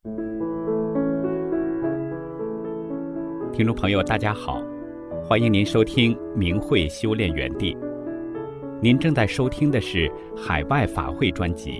听众朋友大家好，欢迎您收听明慧修炼园地。您正在收听的是海外法会专辑。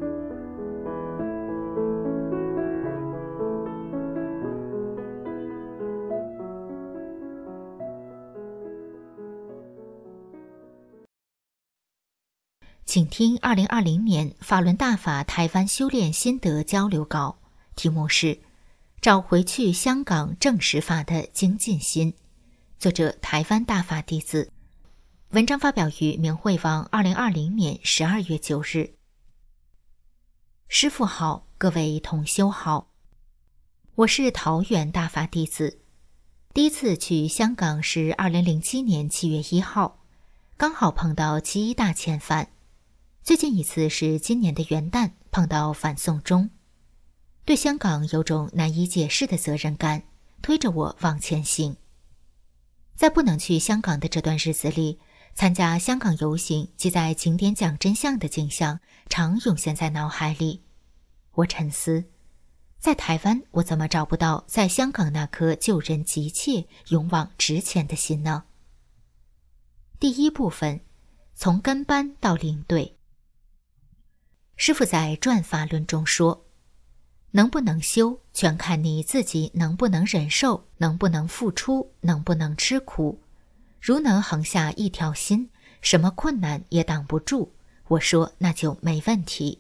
请听2020年法轮大法台湾修炼心得交流稿，题目是找回去香港正实法的精进心，作者台湾大法弟子。文章发表于明慧网2020年12月9日。师父好，各位同修好，我是桃园大法弟子。第一次去香港是2007年7月1号，刚好碰到7·1大遣返。最近一次是今年的元旦，碰到反送中。对香港有种难以解释的责任感，推着我往前行。在不能去香港的这段日子里，参加香港游行及在景点讲真相的景象常涌现在脑海里。我沉思，在台湾我怎么找不到在香港那颗救人急切、勇往直前的心呢？第一部分，从跟班到领队。师父在转法论中说，能不能修，全看你自己能不能忍受，能不能付出，能不能吃苦。如能横下一条心，什么困难也挡不住，我说那就没问题。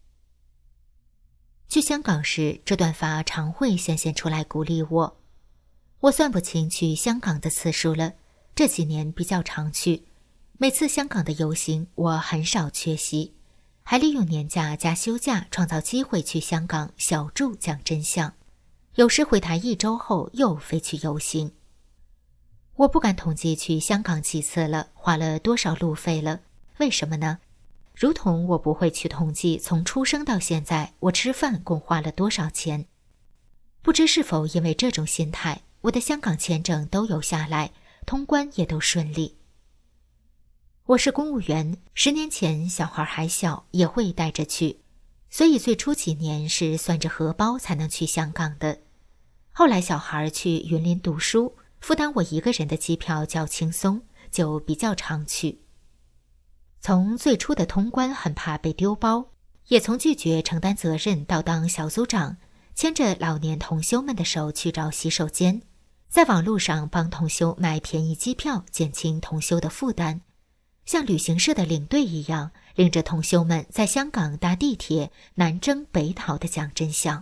去香港时，这段法常会显现出来鼓励我。我算不清去香港的次数了，这几年比较常去。每次香港的游行，我很少缺席，还利用年假加休假创造机会去香港小住讲真相，有时回台1周后又飞去游行。我不敢统计去香港几次了，花了多少路费了，为什么呢？如同我不会去统计从出生到现在我吃饭共花了多少钱。不知是否因为这种心态，我的香港签证都有下来，通关也都顺利。我是公务员，10年前小孩还小，也会带着去，所以最初几年是算着荷包才能去香港的。后来小孩去云林读书，负担我一个人的机票较轻松，就比较常去。从最初的通关很怕被丢包，也从拒绝承担责任到当小组长，牵着老年同修们的手去找洗手间，在网络上帮同修买便宜机票，减轻同修的负担。像旅行社的领队一样，领着同修们在香港搭地铁南征北讨的讲真相。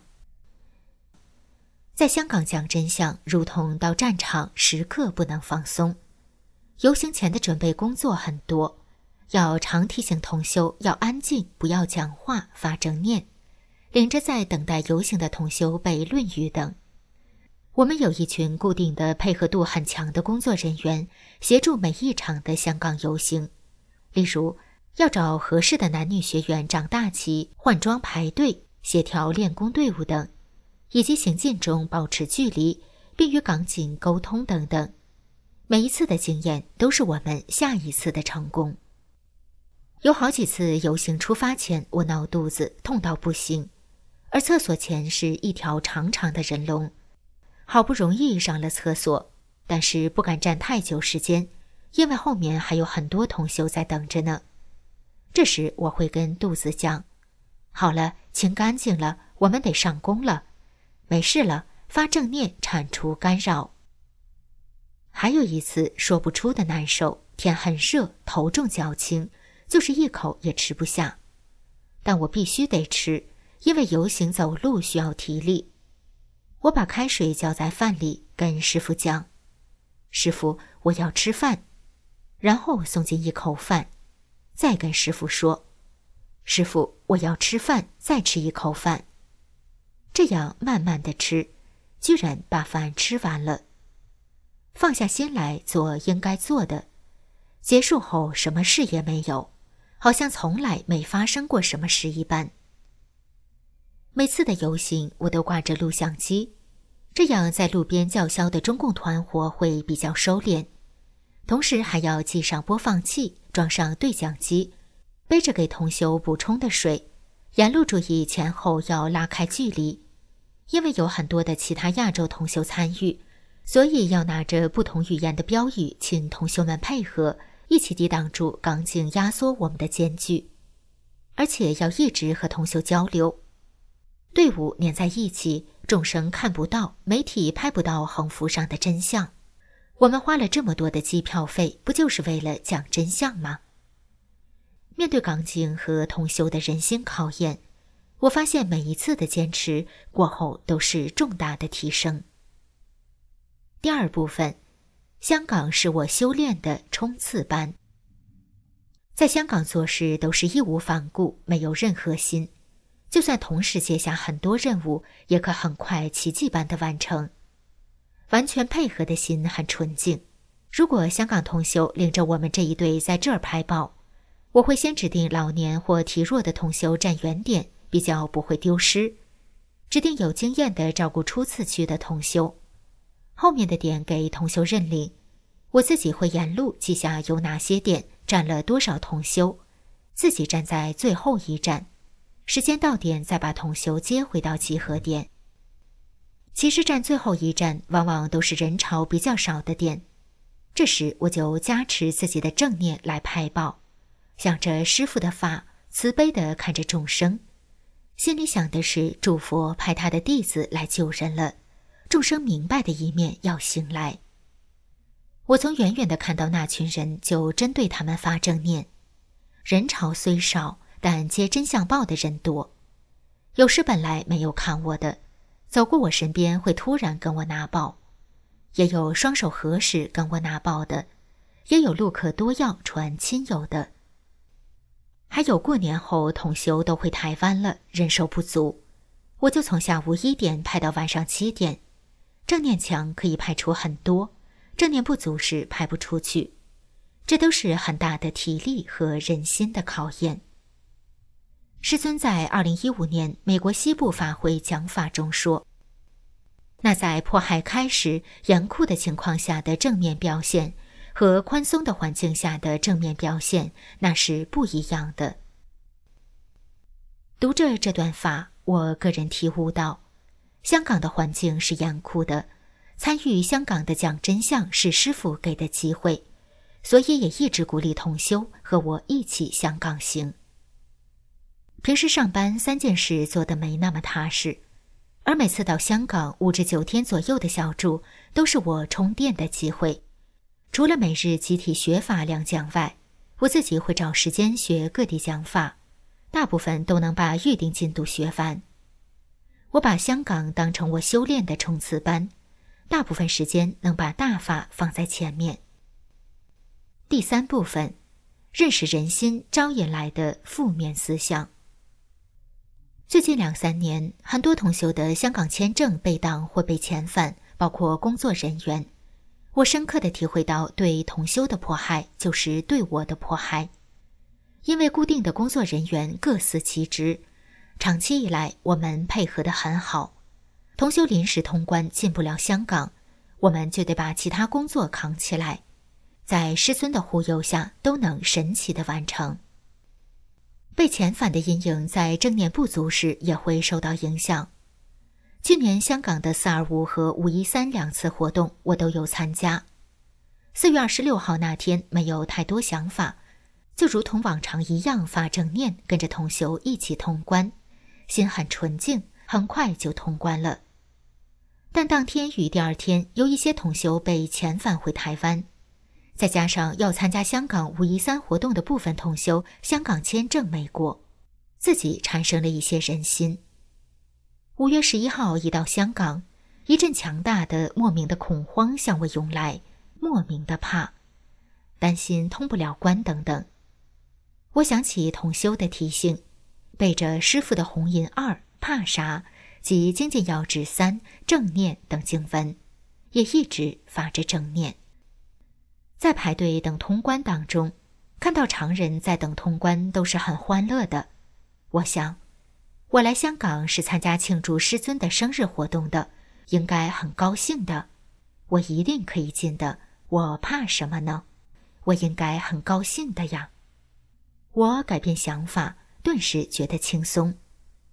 在香港讲真相如同到战场，时刻不能放松。游行前的准备工作很多，要常提醒同修要安静，不要讲话发正念，领着在等待游行的同修背论语等。我们有一群固定的配合度很强的工作人员，协助每一场的香港游行。例如要找合适的男女学员掌大旗，换装排队，协调练功队伍等，以及行进中保持距离，并与港警沟通等等。每一次的经验都是我们下一次的成功。有好几次游行出发前，我闹肚子，痛到不行，而厕所前是一条长长的人龙。好不容易上了厕所，但是不敢站太久时间，因为后面还有很多同修在等着呢。这时我会跟肚子讲，好了，清干净了，我们得上工了，没事了，发正念铲除干扰。还有一次说不出的难受，天很热，头重脚轻，就是一口也吃不下，但我必须得吃，因为游行走路需要体力。我把开水浇在饭里，跟师父讲，师父，我要吃饭，然后送进一口饭，再跟师父说，师父，我要吃饭，再吃一口饭。这样慢慢的吃，居然把饭吃完了。放下心来做应该做的，结束后什么事也没有，好像从来没发生过什么事一般。每次的游行我都挂着录像机，这样在路边叫嚣的中共团伙会比较收敛。同时还要系上播放器，装上对讲机，背着给同修补充的水，沿路注意前后要拉开距离。 因为有很多的其他亚洲同修参与，所以要拿着不同语言的标语，请同修们配合，一起抵挡住钢筋压缩我们的艰巨。而且要一直和同修交流。队伍粘在一起，众生看不到，媒体拍不到横幅上的真相。我们花了这么多的机票费，不就是为了讲真相吗？面对钢筋和同修的人心考验，我发现每一次的坚持过后都是重大的提升。第二部分，香港是我修炼的冲刺班。在香港做事都是义无反顾，没有任何心，就算同时接下很多任务，也可很快奇迹般的完成。完全配合的心很纯净。如果香港同修领着我们这一队在这儿拍报，我会先指定老年或体弱的同修站远点，比较不会丢失，指定有经验的照顾初次去的同修，后面的点给同修认领。我自己会沿路记下有哪些点站了多少同修，自己站在最后一站，时间到点再把同修接回到集合点。其实站最后一站往往都是人潮比较少的点，这时我就加持自己的正念来拍报，想着师父的法，慈悲地看着众生，心里想的是诸佛派他的弟子来救人了，众生明白的一面要醒来。我从远远地看到那群人，就针对他们发正念。人潮虽少，但接真相报的人多。有时本来没有看我的，走过我身边会突然跟我拿报，也有双手合十跟我拿报的，也有路客多要传亲友的。还有过年后同修都回台湾了，人手不足，我就从下午1点拍到晚上7点。正念强可以拍出很多，正念不足时拍不出去，这都是很大的体力和人心的考验。师尊在2015年美国西部法会讲法中说，那在迫害开始严酷的情况下的正面表现和宽松的环境下的正面表现，那是不一样的。读着这段法，我个人体悟到，香港的环境是严酷的，参与香港的讲真相是师父给的机会，所以也一直鼓励同修和我一起香港行。平时上班3件事做得没那么踏实，而每次到香港5至9天左右的小住，都是我充电的机会。除了每日集体学法2讲外，我自己会找时间学各地讲法，大部分都能把预定进度学完。我把香港当成我修炼的冲刺班，大部分时间能把大法放在前面。第3部分，认识人心招引来的负面思想。最近2、3年，很多同修的香港签证被挡或被遣返，包括工作人员。我深刻地体会到，对同修的迫害就是对我的迫害。因为固定的工作人员各司其职，长期以来我们配合得很好。同修临时通关进不了香港，我们就得把其他工作扛起来，在师尊的护佑下都能神奇地完成。被遣返的阴影在正念不足时也会受到影响。去年香港的425和513 2次活动我都有参加。4月26号那天没有太多想法，就如同往常一样发正念，跟着同修一起通关，心很纯净，很快就通关了。但当天与第2天有一些同修被遣返回台湾，再加上要参加香港513活动的部分同修香港签证没过，自己产生了一些人心。5月11号一到香港，一阵强大的莫名的恐慌向我涌来，莫名的怕，担心通不了关等等。我想起同修的提醒，背着师父的红印2怕啥及精进要旨3正念等经文，也一直发着正念。在排队等通关当中，看到常人在等通关都是很欢乐的。我想，我来香港是参加庆祝师尊的生日活动的，应该很高兴的。我一定可以进的，我怕什么呢？我应该很高兴的呀。我改变想法，顿时觉得轻松。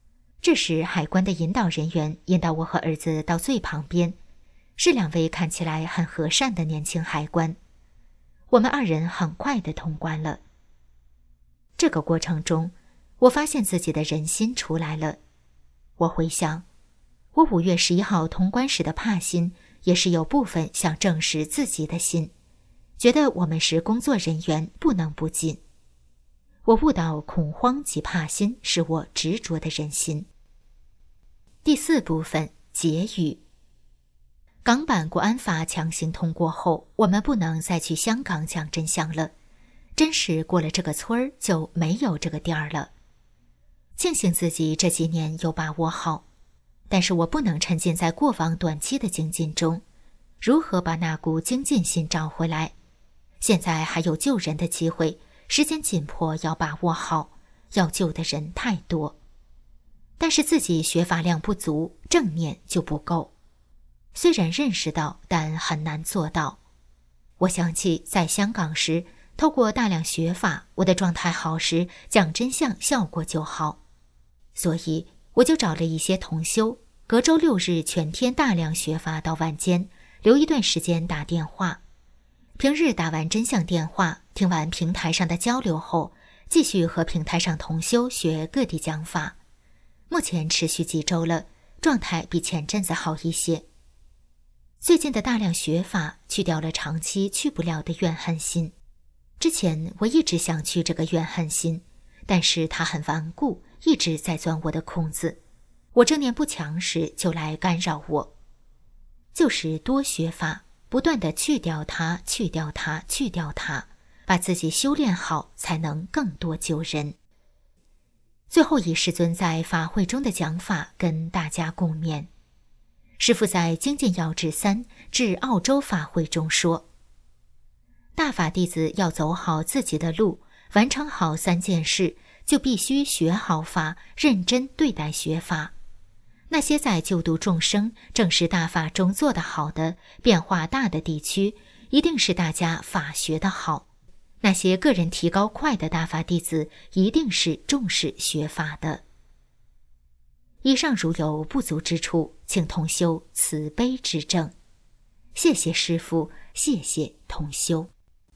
这时海关的引导人员引导我和儿子到最旁边，是2位看起来很和善的年轻海关。我们2人很快地通关了。这个过程中，我发现自己的人心出来了。我回想，我5月11号通关时的怕心，也是有部分想证实自己的心，觉得我们是工作人员，不能不进。我悟到恐慌及怕心是我执着的人心。第4部分，结语。港版国安法强行通过后，我们不能再去香港讲真相了，真是过了这个村儿就没有这个店儿了。庆幸自己这几年有把握好，但是我不能沉浸在过往短期的精进中，如何把那股精进心找回来？现在还有救人的机会，时间紧迫，要把握好，要救的人太多。但是自己学法量不足，正念就不够。虽然认识到，但很难做到。我想起在香港时，透过大量学法，我的状态好时，讲真相效果就好。所以我就找了一些同修，隔周6日全天大量学法到晚间，留一段时间打电话。平日打完真相电话，听完平台上的交流后，继续和平台上同修学各地讲法。目前持续几周了，状态比前阵子好一些。最近的大量学法去掉了长期去不了的怨恨心。之前我一直想去这个怨恨心，但是它很顽固，一直在钻我的空子。我正念不强时就来干扰我。就是多学法，不断地去掉它，去掉它，去掉它，把自己修炼好，才能更多救人。最后以师尊在法会中的讲法跟大家共勉。师父在《精进要旨3至澳洲法会》中说，大法弟子要走好自己的路，完成好3件事，就必须学好法，认真对待学法。那些在救度众生、正是大法中做得好的、变化大的地区，一定是大家法学得好。那些个人提高快的大法弟子，一定是重视学法的。以上如有不足之处，请同修慈悲指正。谢谢师父，谢谢同修。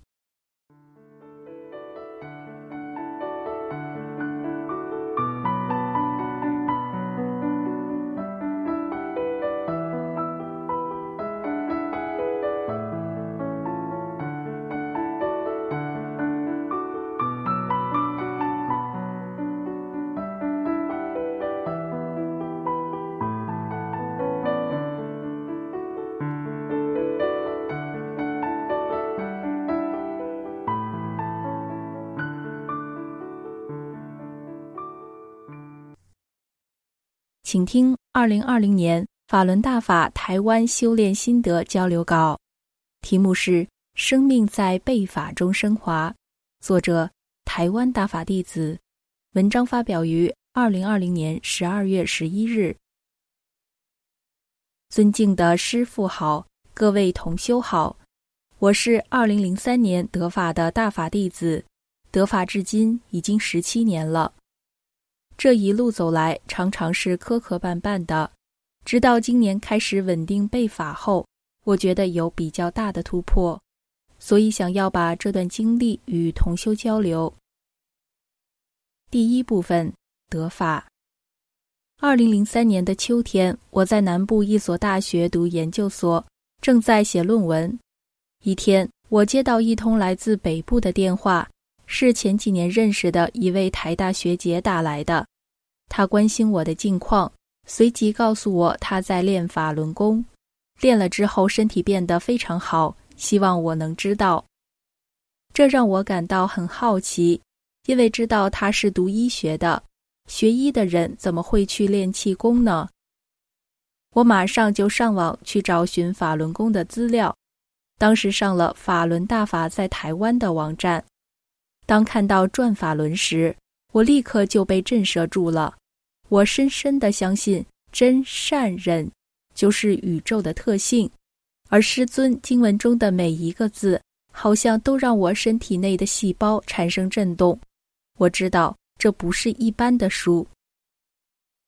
请听2020年法轮大法台湾修炼心得交流稿，题目是《生命在背法中升华》，作者台湾大法弟子，文章发表于2020年12月11日。尊敬的师父好，各位同修好，我是2003年得法的大法弟子，得法至今已经17年了。这一路走来，常常是磕磕绊绊的，直到今年开始稳定背法后，我觉得有比较大的突破，所以想要把这段经历与同修交流。第一部分，得法。2003年的秋天，我在南部一所大学读研究所，正在写论文。一天，我接到一通来自北部的电话，是前几年认识的一位台大学姐打来的。她关心我的近况，随即告诉我她在练法轮功，练了之后身体变得非常好，希望我能知道。这让我感到很好奇，因为知道她是读医学的，学医的人怎么会去练气功呢？我马上就上网去找寻法轮功的资料，当时上了法轮大法在台湾的网站。当看到转法轮时，我立刻就被震慑住了。我深深地相信真善忍就是宇宙的特性，而师尊经文中的每一个字好像都让我身体内的细胞产生震动。我知道这不是一般的书。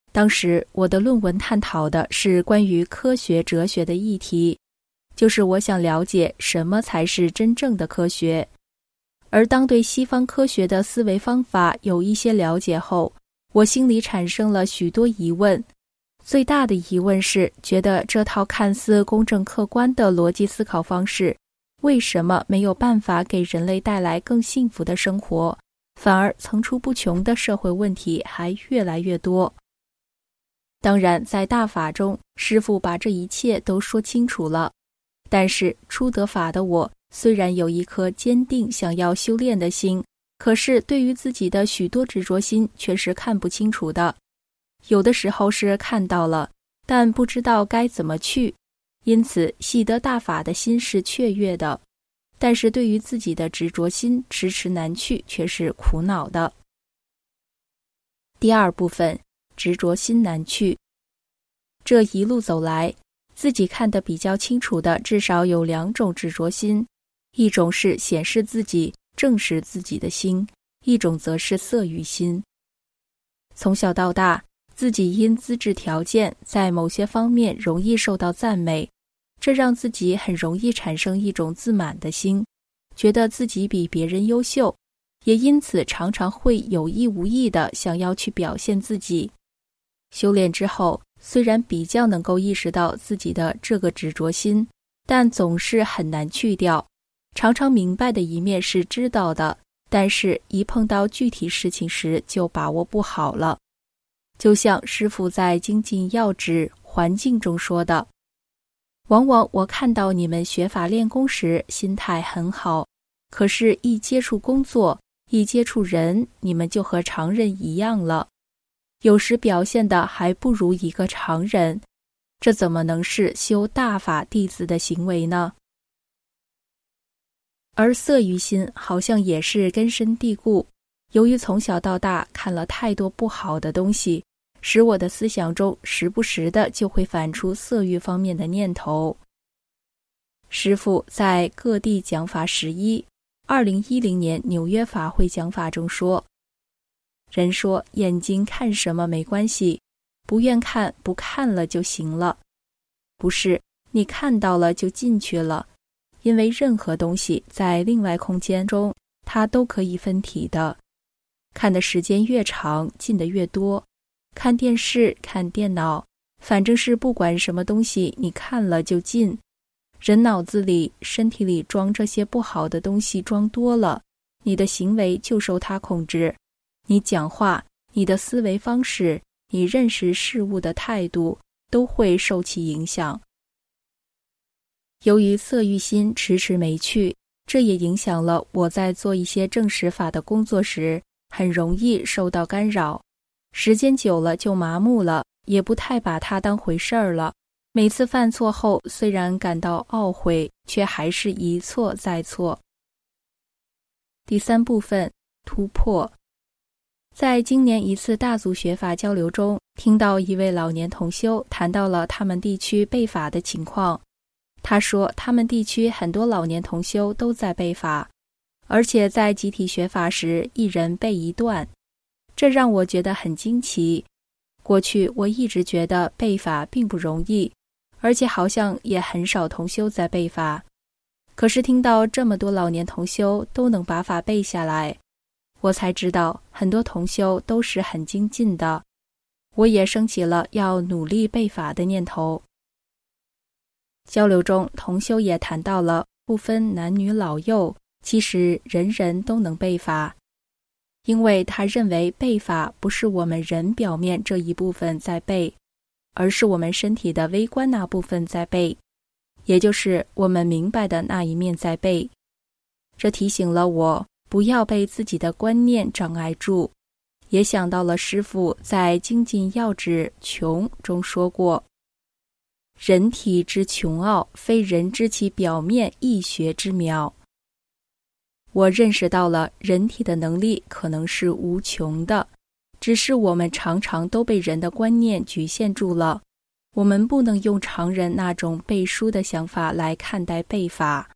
当时我的论文探讨的是关于科学哲学的议题，就是我想了解什么才是真正的科学。而当对西方科学的思维方法有一些了解后，我心里产生了许多疑问。最大的疑问是，觉得这套看似公正客观的逻辑思考方式，为什么没有办法给人类带来更幸福的生活，反而层出不穷的社会问题还越来越多？当然，在大法中，师父把这一切都说清楚了。但是初得法的我，虽然有一颗坚定想要修炼的心，可是对于自己的许多执着心却是看不清楚的。有的时候是看到了，但不知道该怎么去，因此喜得大法的心是雀跃的，但是对于自己的执着心迟迟难去，却是苦恼的。第二部分，执着心难去。这一路走来，自己看得比较清楚的至少有2种执着心，一种是显示自己、证实自己的心，一种则是色欲心。从小到大，自己因资质条件在某些方面容易受到赞美，这让自己很容易产生一种自满的心，觉得自己比别人优秀，也因此常常会有意无意地想要去表现自己。修炼之后，虽然比较能够意识到自己的这个执着心，但总是很难去掉。常常明白的一面是知道的，但是一碰到具体事情时就把握不好了。就像师父在精进要旨环境中说的，往往我看到你们学法练功时心态很好，可是一接触工作，一接触人，你们就和常人一样了，有时表现的还不如一个常人，这怎么能是修大法弟子的行为呢？而色欲心好像也是根深蒂固，由于从小到大看了太多不好的东西，使我的思想中时不时的就会反出色欲方面的念头。师父在各地讲法112010年纽约法会讲法中说，人说眼睛看什么没关系，不愿看不看了就行了。不是，你看到了就进去了，因为任何东西在另外空间中，它都可以分体的。看的时间越长，进的越多。看电视、看电脑，反正是不管什么东西，你看了就进。人脑子里、身体里装这些不好的东西装多了，你的行为就受它控制。你讲话、你的思维方式、你认识事物的态度，都会受其影响。由于色欲心迟迟没去，这也影响了我在做一些证实法的工作时，很容易受到干扰。时间久了就麻木了，也不太把它当回事儿了。每次犯错后，虽然感到懊悔，却还是一错再错。第三部分，突破。在今年一次大族学法交流中，听到一位老年同修谈到了他们地区背法的情况。他说他们地区很多老年同修都在背法，而且在集体学法时一人背一段，这让我觉得很惊奇。过去我一直觉得背法并不容易，而且好像也很少同修在背法。可是听到这么多老年同修都能把法背下来，我才知道很多同修都是很精进的。我也升起了要努力背法的念头。交流中，同修也谈到了不分男女老幼，其实人人都能背法。因为他认为背法不是我们人表面这一部分在背，而是我们身体的微观那部分在背，也就是我们明白的那一面在背。这提醒了我不要被自己的观念障碍住，也想到了师父在精进要旨穷中说过，人体之穷奥，非人知其表面易学之妙。我认识到了人体的能力可能是无穷的，只是我们常常都被人的观念局限住了。我们不能用常人那种背书的想法来看待背法。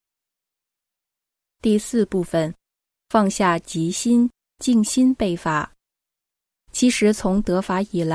第四部分，放下急心，静心背法。其实从得法以来，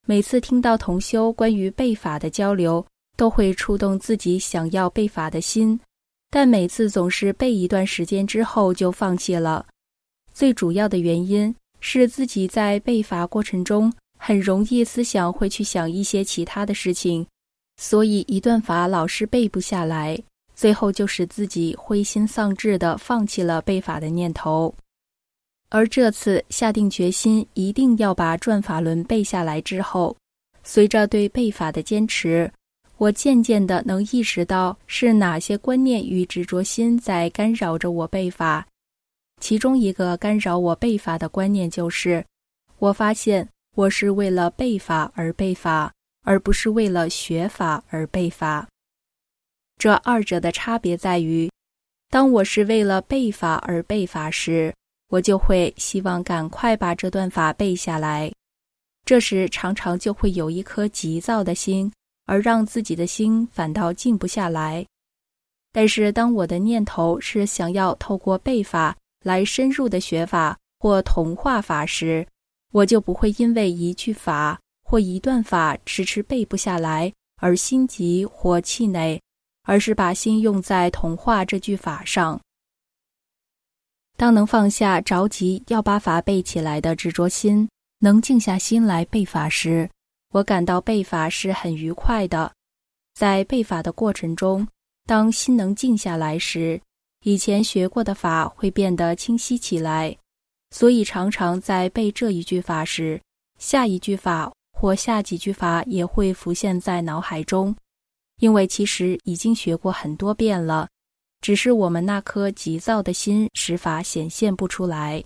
每次听到同修关于背法的交流，都会触动自己想要背法的心，但每次总是背一段时间之后就放弃了。最主要的原因是自己在背法过程中很容易思想会去想一些其他的事情，所以一段法老是背不下来，最后就使自己灰心丧志地放弃了背法的念头。而这次下定决心一定要把转法轮背下来之后，随着对背法的坚持，我渐渐地能意识到是哪些观念与执着心在干扰着我背法。其中一个干扰我背法的观念就是，我发现我是为了背法而背法，而不是为了学法而背法。这二者的差别在于，当我是为了背法而背法时，我就会希望赶快把这段法背下来，这时常常就会有一颗急躁的心，而让自己的心反倒静不下来。但是当我的念头是想要透过背法来深入的学法或同化法时，我就不会因为一句法或一段法迟迟背不下来而心急或气馁，而是把心用在同化这句法上。当能放下着急要把法背起来的执着心，能静下心来背法时，我感到背法是很愉快的。在背法的过程中，当心能静下来时，以前学过的法会变得清晰起来，所以常常在背这一句法时，下一句法或下几句法也会浮现在脑海中，因为其实已经学过很多遍了，只是我们那颗急躁的心使法显现不出来。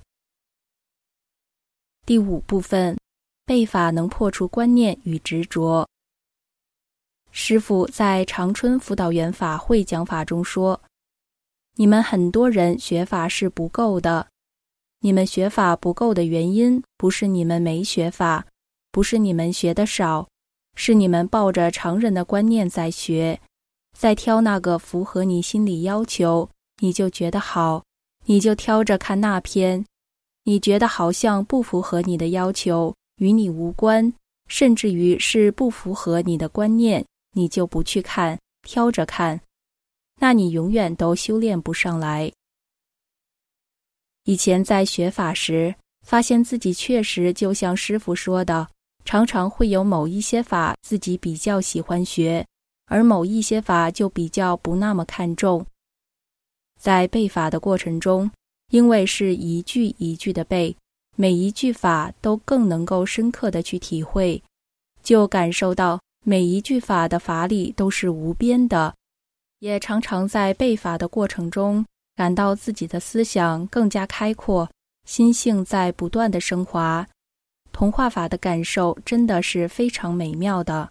第五部分，背法能破除观念与执着。师父在长春辅导员法会讲法中说，你们很多人学法是不够的，你们学法不够的原因不是你们没学法，不是你们学得少，是你们抱着常人的观念在学，在挑那个符合你心理要求，你就觉得好，你就挑着看那篇，你觉得好像不符合你的要求，与你无关，甚至于是不符合你的观念，你就不去看，挑着看，那你永远都修炼不上来。以前在学法时，发现自己确实就像师父说的，常常会有某一些法自己比较喜欢学，而某一些法就比较不那么看重。在背法的过程中，因为是一句一句的背，每一句法都更能够深刻的去体会，就感受到每一句法的法理都是无边的，也常常在背法的过程中感到自己的思想更加开阔，心性在不断的升华，同化法的感受真的是非常美妙的。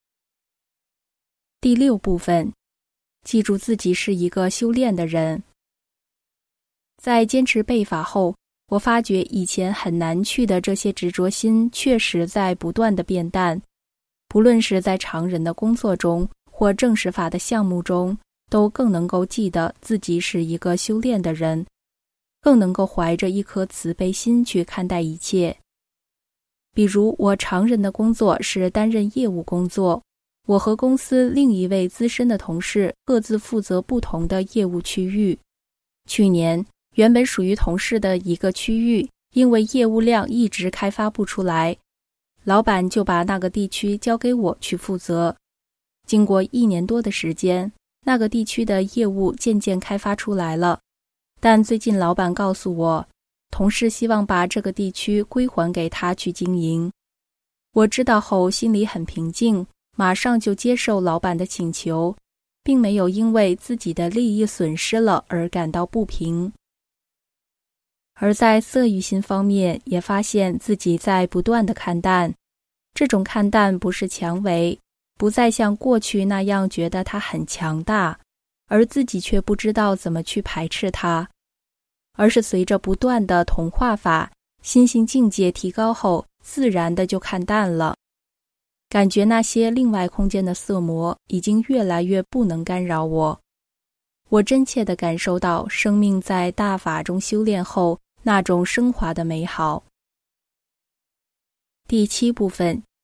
第六部分，记住自己是一个修炼的人。在坚持背法后，我发觉以前很难去的这些执着心确实在不断的变淡，不论是在常人的工作中或正式法的项目中，都更能够记得自己是一个修炼的人，更能够怀着一颗慈悲心去看待一切。比如我常人的工作是担任业务工作，我和公司另一位资深的同事各自负责不同的业务区域。去年原本属于同事的一个区域，因为业务量一直开发不出来，老板就把那个地区交给我去负责。经过1年多的时间，那个地区的业务渐渐开发出来了，但最近老板告诉我，同事希望把这个地区归还给他去经营。我知道后心里很平静，马上就接受老板的请求，并没有因为自己的利益损失了而感到不平。而在色欲心方面，也发现自己在不断的看淡，这种看淡不是强为，不再像过去那样觉得它很强大，而自己却不知道怎么去排斥它，而是随着不断的同化法，心性境界提高后，自然的就看淡了。感觉那些另外空间的色魔已经越来越不能干扰我。我真切地感受到生命在大法中修炼后那种升华的美好。第7部分，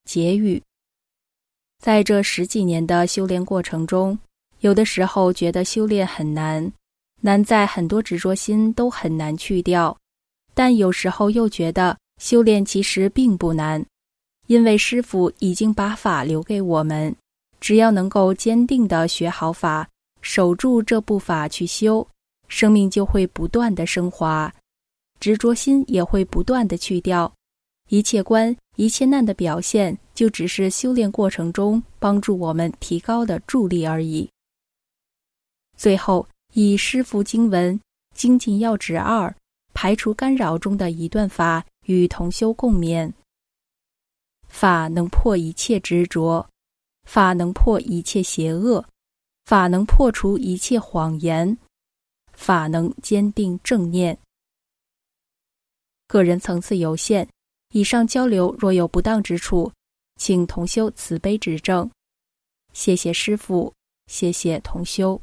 结语。在这10几年的修炼过程中，有的时候觉得修炼很难，难在很多执着心都很难去掉，但有时候又觉得修炼其实并不难，因为师父已经把法留给我们，只要能够坚定地学好法，守住这部法去修，生命就会不断地升华，执着心也会不断地去掉，一切观一切难的表现就只是修炼过程中帮助我们提高的助力而已。最后以师父经文精进要旨2排除干扰中的一段法与同修共勉。法能破一切执着，法能破一切邪恶，法能破除一切谎言，法能坚定正念。个人层次有限，以上交流若有不当之处，请同修慈悲指正。谢谢师父，谢谢同修。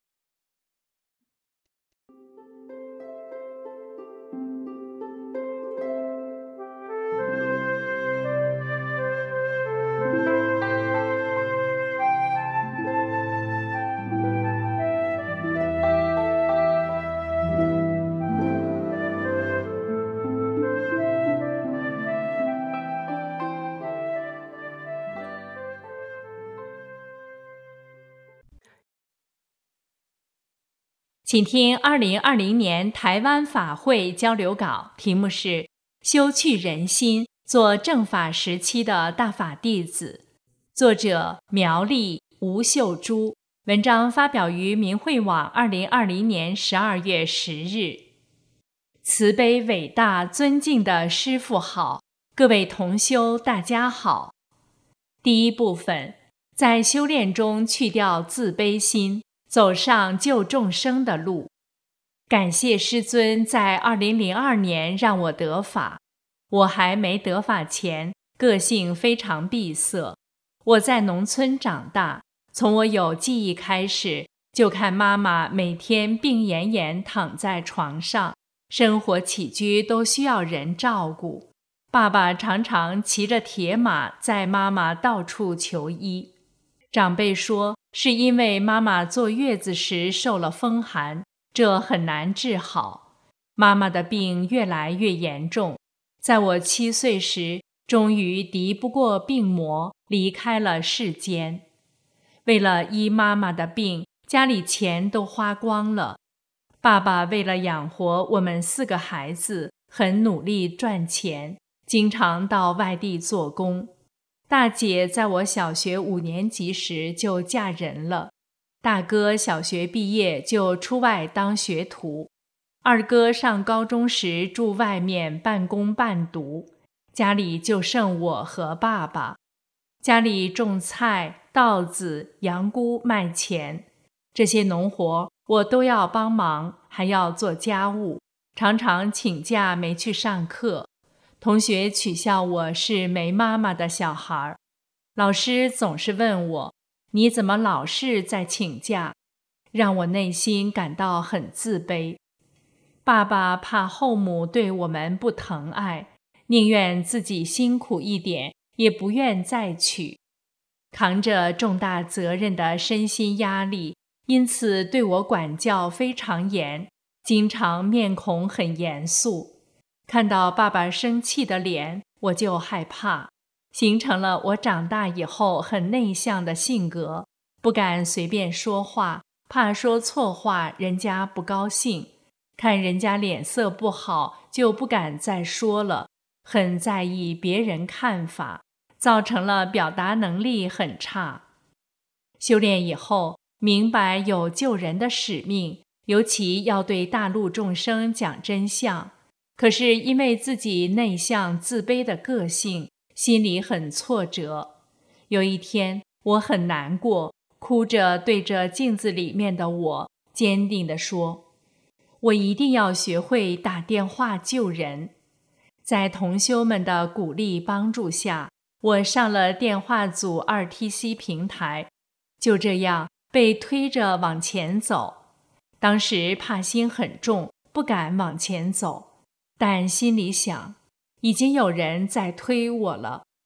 请听2020年台湾法会交流稿，题目是修去人心，做正法时期的大法弟子，作者苗栗吴秀珠，文章发表于明慧网2020年12月10日。慈悲伟大尊敬的师父好，各位同修大家好。第一部分，在修炼中去掉自卑心，走上救众生的路。感谢师尊在2002年让我得法。我还没得法前，个性非常闭塞。我在农村长大，从我有记忆开始，就看妈妈每天病恹恹躺在床上，生活起居都需要人照顾。爸爸常常骑着铁马载妈妈到处求医。长辈说，是因为妈妈坐月子时受了风寒，这很难治好。妈妈的病越来越严重，在我7岁时，终于敌不过病魔，离开了世间。为了医妈妈的病，家里钱都花光了。爸爸为了养活我们4个孩子，很努力赚钱，经常到外地做工。大姐在我小学5年级时就嫁人了，大哥小学毕业就出外当学徒，二哥上高中时住外面半工半读，家里就剩我和爸爸。家里种菜、稻子、洋菇卖钱，这些农活我都要帮忙，还要做家务，常常请假没去上课。同学取笑我是没妈妈的小孩，老师总是问我，你怎么老是在请假？让我内心感到很自卑。爸爸怕后母对我们不疼爱，宁愿自己辛苦一点，也不愿再娶。扛着重大责任的身心压力，因此对我管教非常严，经常面孔很严肃。看到爸爸生气的脸，我就害怕，形成了我长大以后很内向的性格，不敢随便说话，怕说错话人家不高兴，看人家脸色不好就不敢再说了，很在意别人看法，造成了表达能力很差。修炼以后，明白有救人的使命，尤其要对大陆众生讲真相。可是因为自己内向自卑的个性，心里很挫折。有一天，我很难过，哭着对着镜子里面的我，坚定地说，我一定要学会打电话救人。在同修们的鼓励帮助下，我上了电话组 2TC 平台，就这样被推着往前走。当时怕心很重，不敢往前走，但心里想，已经有人在推我了，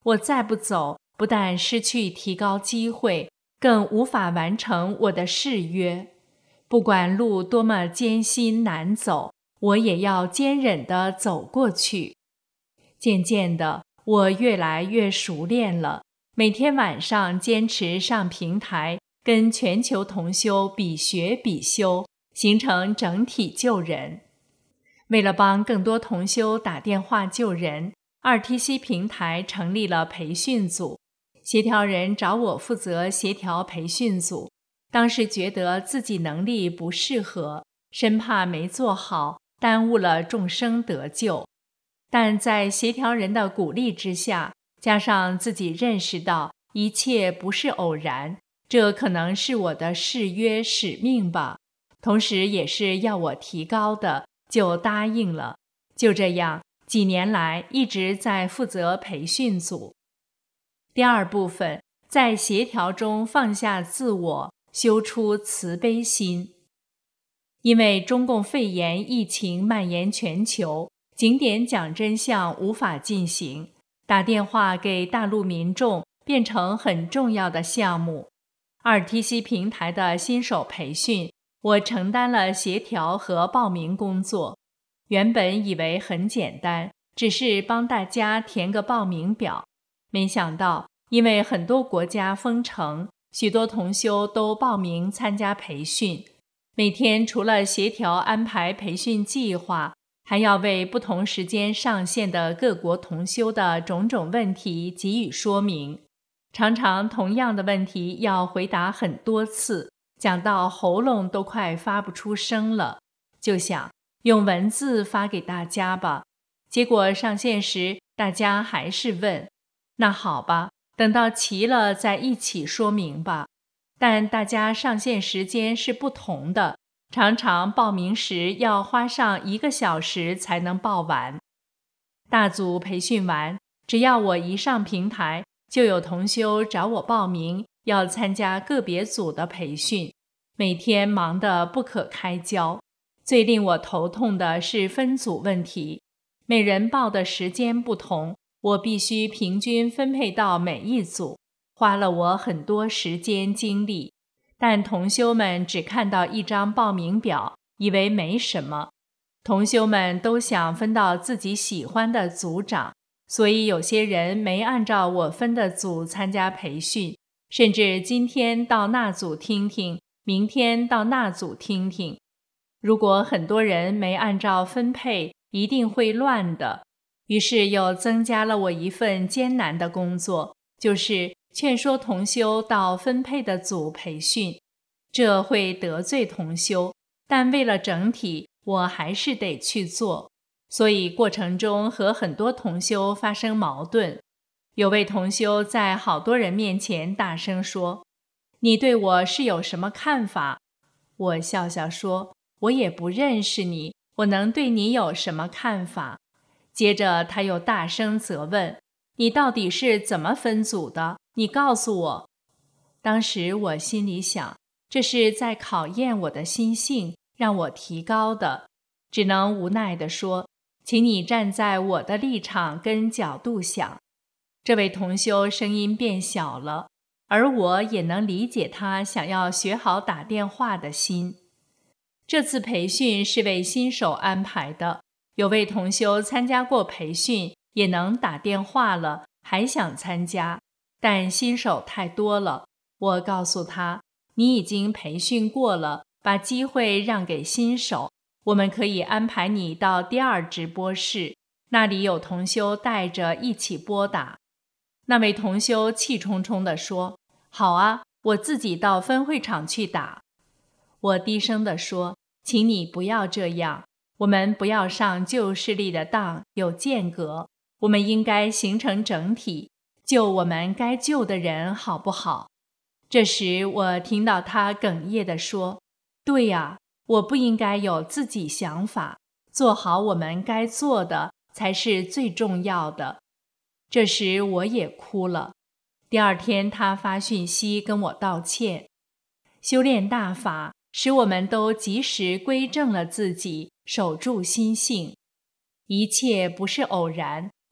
我再不走，不但失去提高机会，更无法完成我的誓约。不管路多么艰辛难走，我也要坚忍地走过去。渐渐的，我越来越熟练了，每天晚上坚持上平台，跟全球同修比学比修，形成整体救人。为了帮更多同修打电话救人，2TC 平台成立了培训组，协调人找我负责协调培训组。当时觉得自己能力不适合，生怕没做好，耽误了众生得救。但在协调人的鼓励之下，加上自己认识到一切不是偶然，这可能是我的誓约使命吧，同时也是要我提高的，就答应了。就这样，几年来一直在负责培训组。第二部分，在协调中放下自我，修出慈悲心。因为中共肺炎疫情蔓延全球，景点讲真相无法进行，打电话给大陆民众变成很重要的项目。2TC 平台的新手培训，我承担了协调和报名工作。原本以为很简单，只是帮大家填个报名表，没想到因为很多国家封城，许多同修都报名参加培训。每天除了协调安排培训计划，还要为不同时间上线的各国同修的种种问题给予说明。常常同样的问题要回答很多次，讲到喉咙都快发不出声了，就想用文字发给大家吧。结果上线时大家还是问，那好吧，等到齐了再一起说明吧。但大家上线时间是不同的，常常报名时要花上1个小时才能报完。大组培训完，只要我一上平台，就有同修找我报名，要参加个别组的培训，每天忙得不可开交。最令我头痛的是分组问题，每人报的时间不同，我必须平均分配到每一组，花了我很多时间精力。但同修们只看到一张报名表，以为没什么。同修们都想分到自己喜欢的组长，所以有些人没按照我分的组参加培训，甚至今天到那组听听，明天到那组听听。如果很多人没按照分配，一定会乱的。于是又增加了我一份艰难的工作，就是劝说同修到分配的组培训。这会得罪同修，但为了整体，我还是得去做。所以过程中和很多同修发生矛盾。有位同修在好多人面前大声说，你对我是有什么看法？我笑笑说，我也不认识你，我能对你有什么看法？接着他又大声责问，你到底是怎么分组的？你告诉我。当时我心里想，这是在考验我的心性，让我提高的，只能无奈地说，请你站在我的立场跟角度想。这位同修声音变小了，而我也能理解他想要学好打电话的心。这次培训是为新手安排的，有位同修参加过培训，也能打电话了，还想参加，但新手太多了。我告诉他，你已经培训过了，把机会让给新手，我们可以安排你到第2直播室，那里有同修带着一起拨打。那位同修气冲冲地说，好啊，我自己到分会场去打。我低声地说，请你不要这样，我们不要上旧势力的当，有间隔，我们应该形成整体，救我们该救的人，好不好？这时我听到他哽咽地说，对呀，我不应该有自己想法，做好我们该做的才是最重要的。这时我也哭了。第2天他发讯息跟我道歉。修炼大法使我们都及时归正了自己，守住心性。一切不是偶然，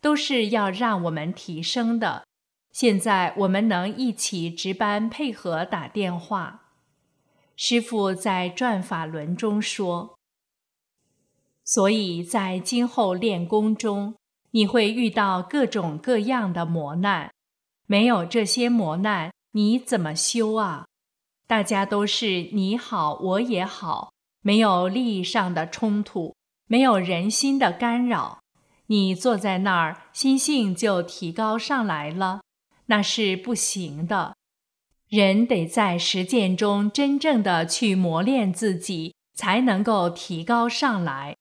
都是要让我们提升的。现在我们能一起值班配合打电话。师父在转法轮中说，所以在今后练功中，你会遇到各种各样的磨难，没有这些磨难，你怎么修啊？大家都是你好我也好，没有利益上的冲突，没有人心的干扰，你坐在那儿，心性就提高上来了，那是不行的。人得在实践中真正的去磨练自己，才能够提高上来。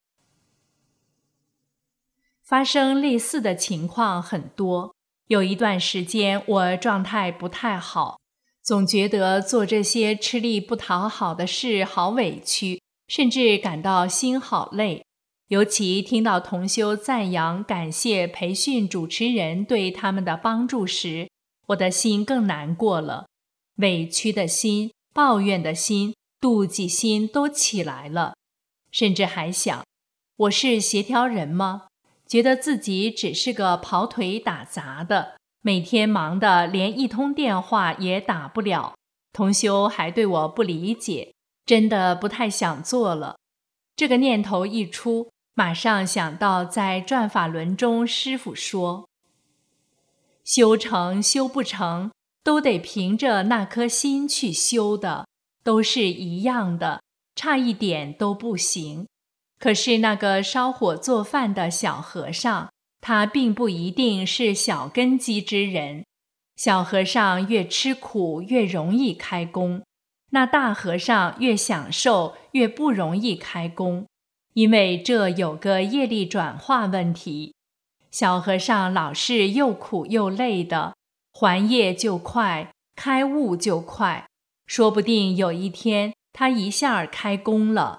发生类似的情况很多，有一段时间我状态不太好，总觉得做这些吃力不讨好的事好委屈，甚至感到心好累。尤其听到同修赞扬感谢培训主持人对他们的帮助时，我的心更难过了，委屈的心、抱怨的心、妒忌心都起来了，甚至还想，我是协调人吗？觉得自己只是个跑腿打杂的，每天忙得连一通电话也打不了，同修还对我不理解，真的不太想做了。这个念头一出，马上想到在转法轮中师父说，修成修不成都得凭着那颗心去修的，都是一样的，差一点都不行。可是那个烧火做饭的小和尚，他并不一定是小根基之人。小和尚越吃苦越容易开工，那大和尚越享受越不容易开工，因为这有个业力转化问题。小和尚老是又苦又累的，还业就快，开悟就快，说不定有一天他一下开工了。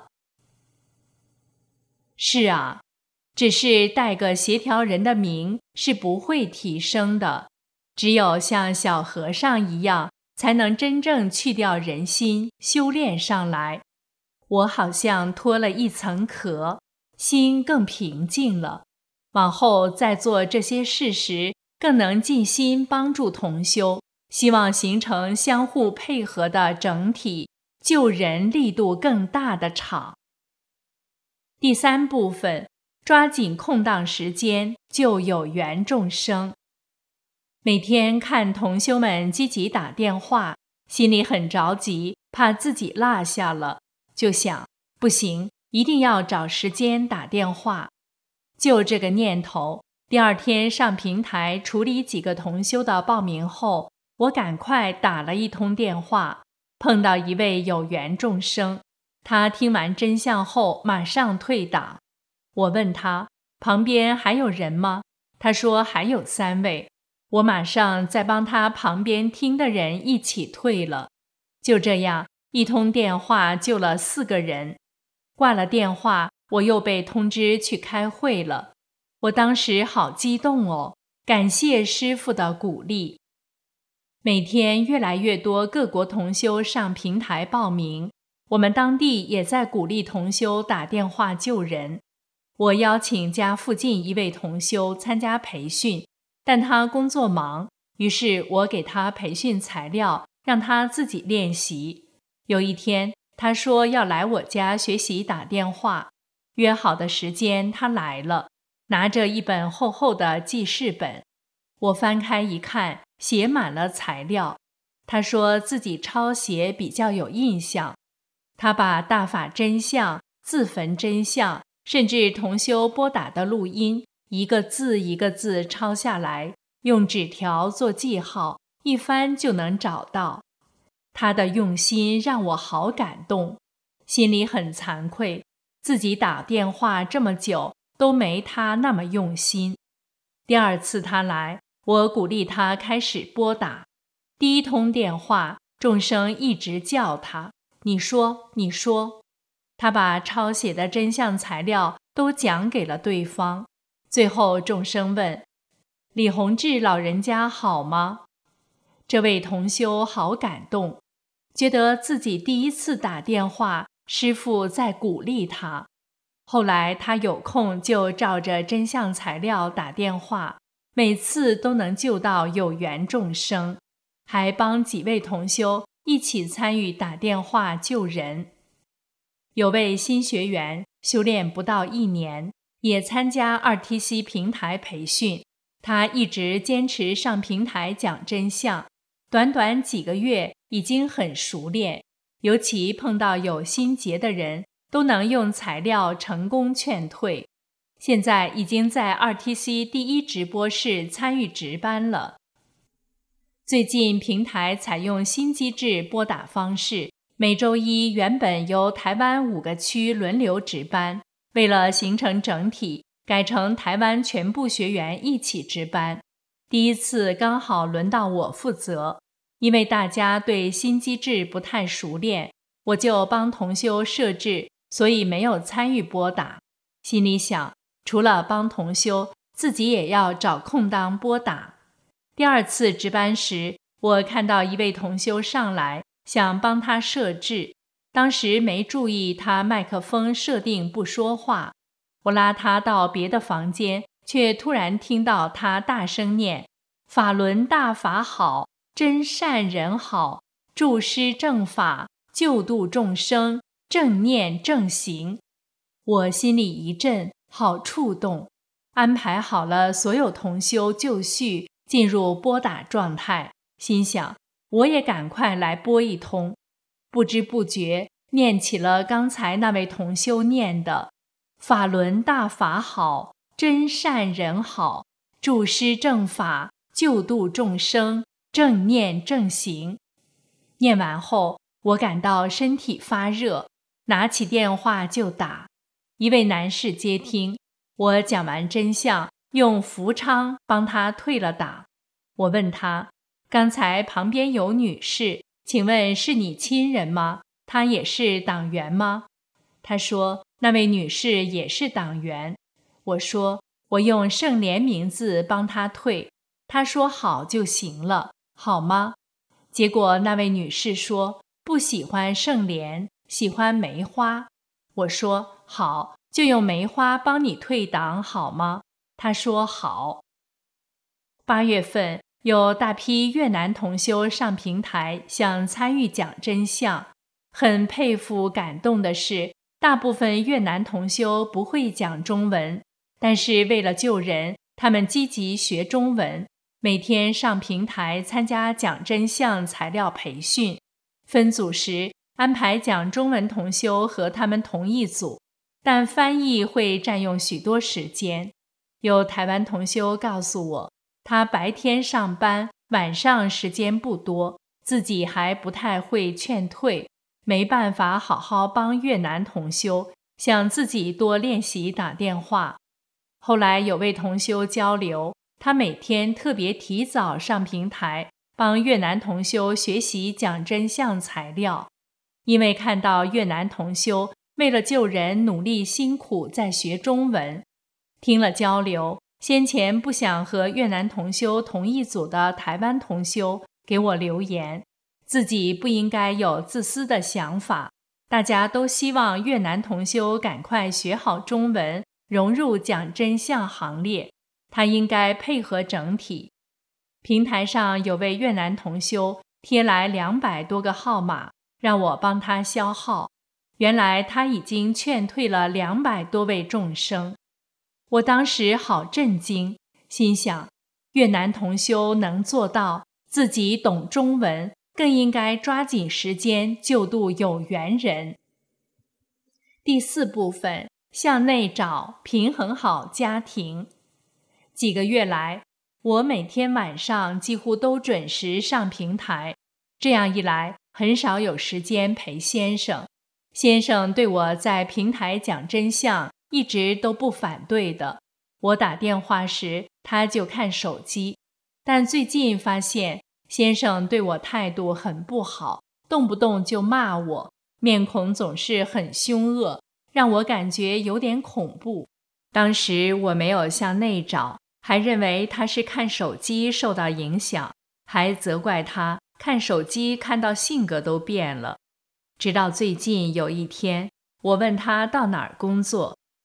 是啊，只是带个协调人的名是不会提升的，只有像小和尚一样，才能真正去掉人心，修炼上来。我好像脱了一层壳，心更平静了，往后再做这些事时，更能尽心帮助同修，希望形成相互配合的整体，救人力度更大的场。第三部分，抓紧空档时间救有缘众生。每天看同修们积极打电话，心里很着急，怕自己落下了，就想，不行，一定要找时间打电话。就这个念头，第二天上平台处理几个同修的报名后，我赶快打了一通电话，碰到一位有缘众生，他听完真相后马上退档。我问他，旁边还有人吗？他说还有3位。我马上再帮他旁边听的人一起退了。就这样，一通电话救了4个人。挂了电话，我又被通知去开会了。我当时好激动哦，感谢师父的鼓励。每天越来越多各国同修上平台报名，我们当地也在鼓励同修打电话救人。我邀请家附近一位同修参加培训，但他工作忙，于是我给他培训材料，让他自己练习。有一天，他说要来我家学习打电话，约好的时间他来了，拿着一本厚厚的记事本。我翻开一看，写满了材料。他说自己抄写比较有印象，他把大法真相、自焚真相，甚至同修拨打的录音，一个字一个字抄下来，用纸条做记号，一翻就能找到。他的用心让我好感动，心里很惭愧，自己打电话这么久都没他那么用心。第2次他来，我鼓励他开始拨打。第1通电话，众生一直叫他，你说，你说。他把抄写的真相材料都讲给了对方。最后众生问，李洪志老人家好吗？这位同修好感动，觉得自己第1次打电话，师父在鼓励他。 后来他有空就照着真相材料打电话，每次都能救到有缘众生，还帮几位同修一起参与打电话救人。有位新学员修炼不到1年，也参加 RTC 平台培训，他一直坚持上平台讲真相，短短几个月已经很熟练，尤其碰到有心结的人，都能用材料成功劝退。现在已经在 RTC 第1直播室参与值班了。最近平台采用新机制拨打方式，每周一原本由台湾5个区轮流值班，为了形成整体，改成台湾全部学员一起值班。第一次刚好轮到我负责，因为大家对新机制不太熟练，我就帮同修设置，所以没有参与拨打。心里想，除了帮同修，自己也要找空档拨打。第2次值班时，我看到一位同修上来，想帮他设置，当时没注意他麦克风设定不说话，我拉他到别的房间，却突然听到他大声念：法轮大法好，真善人好，助施正法，救度众生，正念正行。我心里一震，好触动，安排好了所有同修就绪，进入拨打状态，心想我也赶快来拨一通。不知不觉念起了刚才那位同修念的：法轮大法好，真善人好，助施正法，救度众生，正念正行。念完后，我感到身体发热，拿起电话就打。一位男士接听，我讲完真相，用福昌帮他退了打。我问他，刚才旁边有女士，请问是你亲人吗？她也是党员吗？他说那位女士也是党员。我说我用圣莲名字帮她退，她说好就行了，好吗？结果那位女士说不喜欢圣莲，喜欢梅花。我说好，就用梅花帮你退党好吗？她说好。8月份有大批越南同修上平台想参与讲真相，很佩服感动的是，大部分越南同修不会讲中文，但是为了救人，他们积极学中文，每天上平台参加讲真相材料培训。分组时安排讲中文同修和他们同一组，但翻译会占用许多时间。有台湾同修告诉我，他白天上班，晚上时间不多，自己还不太会劝退，没办法好好帮越南同修，想自己多练习打电话。后来有位同修交流，他每天特别提早上平台，帮越南同修学习讲真相材料。因为看到越南同修为了救人努力辛苦在学中文，听了交流，先前不想和越南同修同一组的台湾同修给我留言，自己不应该有自私的想法，大家都希望越南同修赶快学好中文，融入讲真相行列，他应该配合整体。平台上有位越南同修贴来200多个号码，让我帮他消耗。原来他已经劝退了200多位众生。我当时好震惊，心想，越南同修能做到，自己懂中文，更应该抓紧时间救度有缘人。第4部分，向内找，平衡好家庭。几个月来，我每天晚上几乎都准时上平台，这样一来，很少有时间陪先生。先生对我在平台讲真相一直都不反对的，我打电话时他就看手机，但最近发现先生对我态度很不好，动不动就骂我，面孔总是很凶恶，让我感觉有点恐怖。当时我没有向内找，还认为他是看手机受到影响，还责怪他看手机看到性格都变了。直到最近有一天，我问他到哪儿工作，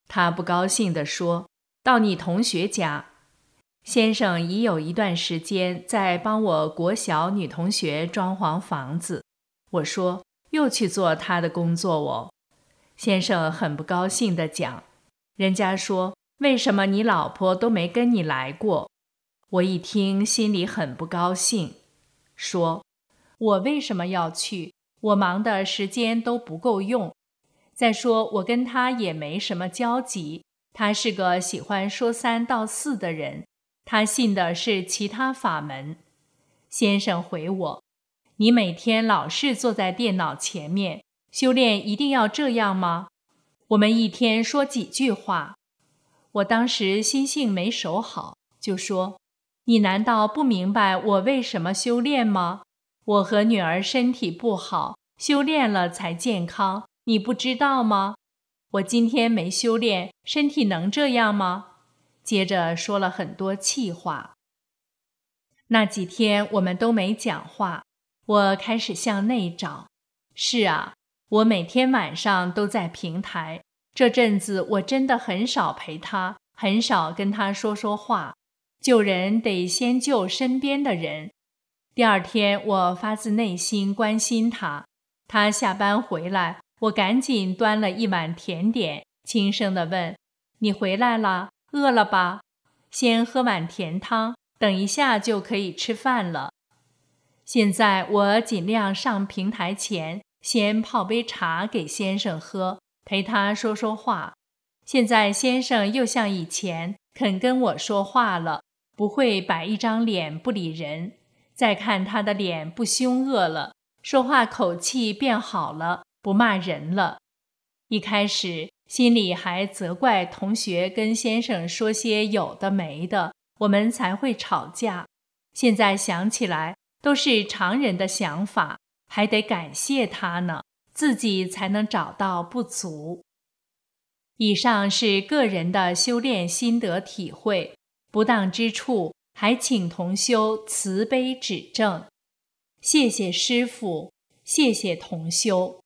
他不高兴地说：“到你同学家。”先生已有一段时间在帮我国小女同学装潢房子。我说：“又去做他的工作哦。”先生很不高兴地讲：“人家说，为什么你老婆都没跟你来过？”我一听心里很不高兴，说：“我为什么要去？我忙的时间都不够用。再说我跟他也没什么交集，他是个喜欢说3道4的人，他信的是其他法门。”先生回我：“你每天老是坐在电脑前面，修炼一定要这样吗？我们一天说几句话。”我当时心性没守好，就说：“你难道不明白我为什么修炼吗？我和女儿身体不好，修炼了才健康，你不知道吗？我今天没修炼，身体能这样吗？”接着说了很多气话。那几天我们都没讲话，我开始向内找。是啊，我每天晚上都在平台，这阵子我真的很少陪他，很少跟他说话。救人得先救身边的人。第二天我发自内心关心他，他下班回来，我赶紧端了一碗甜点，轻声地问：“你回来了？饿了吧？先喝碗甜汤，等一下就可以吃饭了。”现在我尽量上平台前先泡杯茶给先生喝，陪他说话。现在先生又像以前肯跟我说话了，不会摆一张脸不理人。再看他的脸不凶恶了，说话口气变好了，不骂人了。一开始心里还责怪同学跟先生说些有的没的，我们才会吵架。现在想起来都是常人的想法，还得感谢他呢，自己才能找到不足。以上是个人的修炼心得体会，不当之处还请同修慈悲指正。谢谢师父，谢谢同修。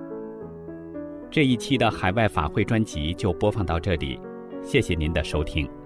这一期的海外法会专辑就播放到这里，谢谢您的收听。